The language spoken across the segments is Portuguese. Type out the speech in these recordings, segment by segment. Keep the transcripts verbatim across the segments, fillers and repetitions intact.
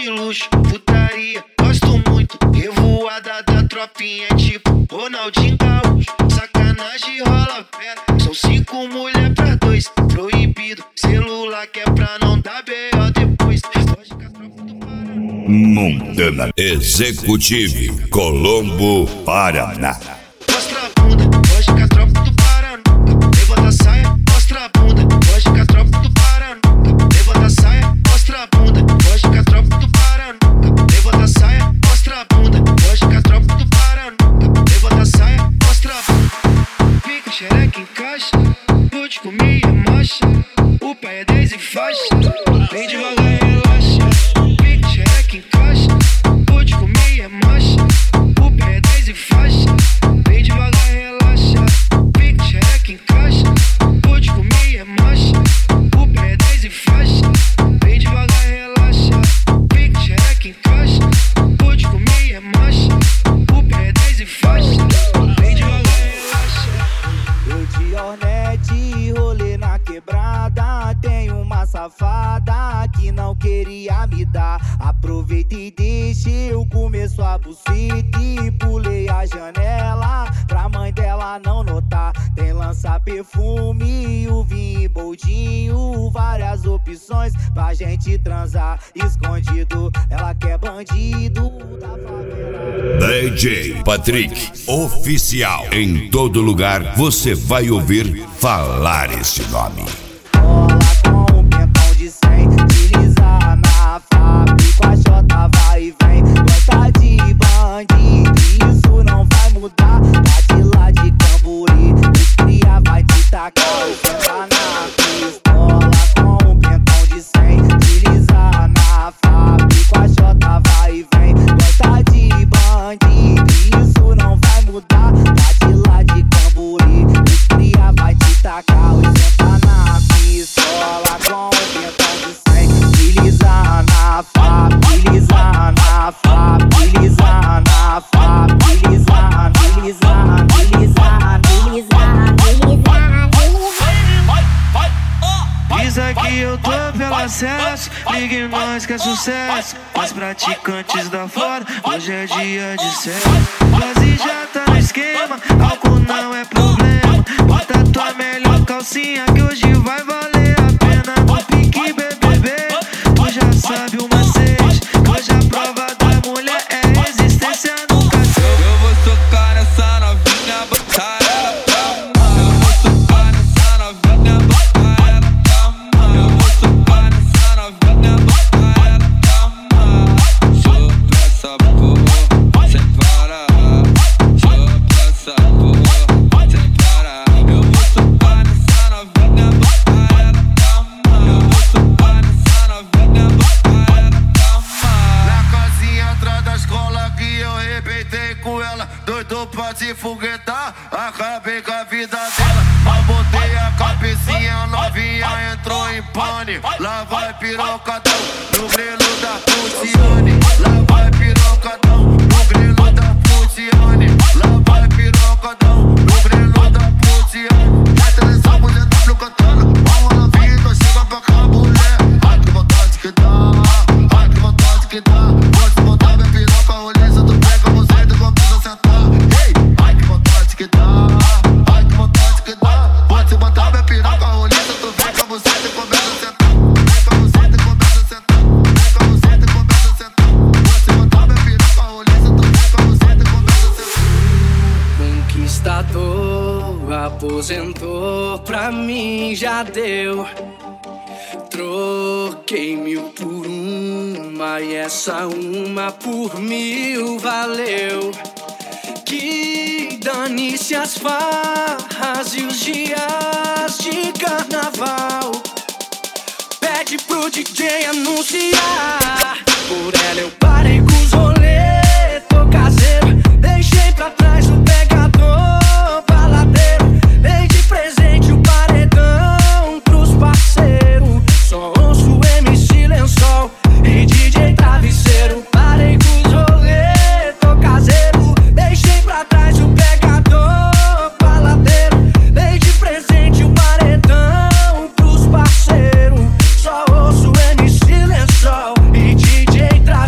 de luxo, putaria, gosto muito. Revoada da tropinha, tipo Ronaldinho Gaúcho. Sacanagem rola pera, são cinco mulher pra dois. Proibido, celular que é pra não dar B O depois. Montana Executive, Colombo, Paraná. Mostra a bunda, hoje com a tropa do Paraná. Levanta a saia, mostra a bunda, hoje com a tropa do Paraná. Levanta a saia, mostra a bunda, hoje com a tropa do Paraná. Levanta a saia, mostra a bunda, hoje com a tropa do Paraná. Levanta a saia, mostra a bunda. Fica xereca em caixa, pode comer e marcha. O pai é dez e faixa, vem devagar e relaxa. Fica xereca em caixa, pode comer e marcha. O pai é dez e faixa, vem devagar e relaxa. Fica xereca em caixa, pode comer e marcha. O pai é dez e faixa, vem devagar e relaxa. Fica xereca em caixa, pode comer e marcha. O pai é dez e faixa, vem devagar e relaxa. Eu de Hornet, rolê na quebrada. Tem uma safada que não queria me dar. Aproveitei e deixei eu comer sua buceta e pulei a janela pra mãe dela não notar. Tem lança-perfume, o vinho boldinho, várias opções pra gente transar escondido. Ela quer bandido da favela. D J Patrick, oficial. Em todo lugar você vai ouvir falar esse nome. Rola com um pentão de cem, deslizar na fábrica, com a Jota vai e vem. Gosta de bandido, isso não vai mudar. Bate lá de Camburi, os cria vai te tacar. Senta na pistola com um pentão de cem, deslizar na fábrica, com a Jota vai e vem. Gosta de bandido, isso não vai mudar. Bate lá de Camburi, os cria vai te tacar. Senta na pistola com um pentão de cem, deslizar na fábrica, deslizar na fábrica, deslizar na fábrica, deslizar, deslizar, deslizar, deslizar, deslizar, deslizar. Diz aqui eu tô pelo acesso, ligue nós que é sucesso. Os praticantes da fora, hoje é dia de sexo. Quase já tá no esquema, álcool não é problema. Bota tua melhor calcinha que hoje vai valer a pena. No pique B B B, tu já sabe o macete. Hoje a prova da mulher é resistência no cacete. Eu vou socar nessa novinha, botar ela pra mamar. Eu vou socar nessa novinha, botar ela pra mamar. Eu vou socar nessa novinha, botar ela pra mamar. Chupa essa porra, sem parar. Chupa essa porra, sem parar. Eu vou socar nessa novinha, botar ela pra mamar. Eu vou socar nessa novinha, botar ela pra mamar. Na casinha atrás da escola que eu arrebentei com ela. Doido pra se foguetar, acabei com a vida dela. Mas botei a cabecinha, novinha entrou em pane. Lá vai pirocadão, no grelo da Luciane. Lá vai pirocadão, no grelo da Luciane. Lá vai pirocadão, no grelo da Luciane. Meta nessa mulher W cantando, vamos na vida, chega pra cá, mulher. Ai que vontade que dá, ai que vontade que dá. Pode botar minha piroca, roliça, tu pega você, tu começa a sentar. Ei, ai que vontade que dá, ai que vontade que dá. Pode botar minha piroca, roliça, tu vem com você, tu começa a sentar. Vem com você, tu começa a sentar. Vem com você, tu começa a sentar. Pode botar minha piroca, roliça, tu vem com você, tu começa a sentar. Conquistador, aposentou, pra mim já deu. Troquei mil por uma e essa uma por mil valeu. Que dane-se as farras e os dias de carnaval. Pede pro D J anunciar. Por ela eu parei com os rolê, tô caseiro. Deixei pra trás o pegador baladeiro. Dei de presente o paredão pros parceiros. Só ouço M C Lençol e D J Travesseiro. Parei com os rolê, tô caseiro. Deixei pra trás o pegador baladeiro. Dei de presente o paredão pros parceiros. Só ouço M C Lençol e D J Travesseiro.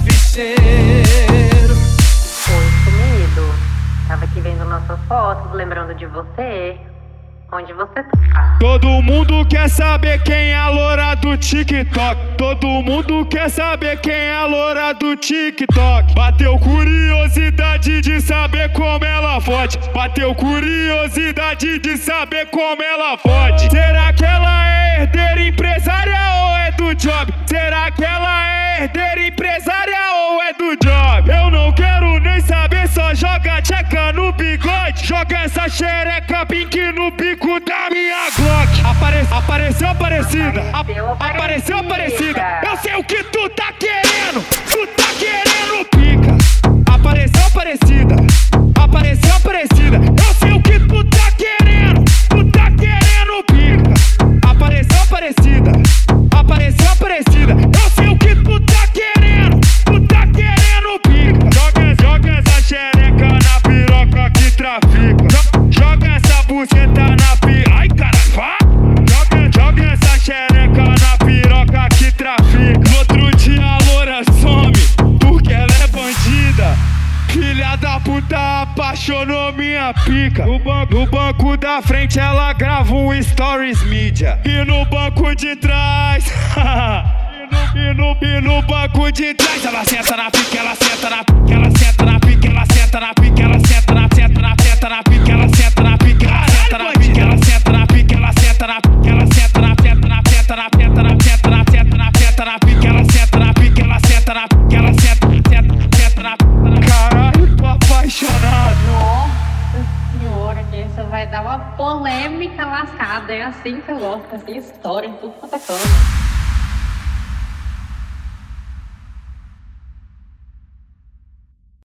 onde você, onde você tá. Todo mundo quer saber quem é a loura do TikTok. Todo mundo quer saber quem é a loura do TikTok. Bateu curiosidade de saber como ela fode. Bateu curiosidade de saber como ela fode. Será que ela é herdeira empresária ou é do job? Será que ela é herdeira empresária ou é do job? Eu não quero nem saber, só joga tcheca no bigode. Joga essa xereca pink no bico da minha Glock. Apare apareceu Aparecida, Apareceu A apareceu Aparecida. Aparecida. Eu sei o que tu tá querendo, tu tá querendo pica. Apareceu Aparecida, apareceu Aparecida. Eu sei o que tu tá querendo, tu tá querendo pica. Apareceu Aparecida, apareceu Aparecida. Eu sei o que tu tá querendo, tu tá querendo pica. Joga, joga essa xereca na piroca que trafica. Jo- Joga essa buceta na piroca. Ai, cara, vá! Joga, joga essa xereca na piroca que trafica. No outro dia a loura some, porque ela é bandida. Filha da puta apaixonou minha pica. No banco, no banco da frente ela grava um stories mídia. E no banco de trás E no, e no, e no banco de trás ela senta na pica, ela senta na pica, ela senta na pica, ela senta na pica, ela senta na senta na senta na pica, ela senta na pica, ela senta na pica, ela senta na pica, ela senta na pica, ela senta na senta na senta na senta na senta na senta na senta na pica, ela senta na pica, ela senta na pica, ela senta senta senta na. Caralho, tô apaixonado. Nossa senhora, que isso vai dar uma polêmica lascada. É assim que eu gosto, assim, história, tudo quanto é canto.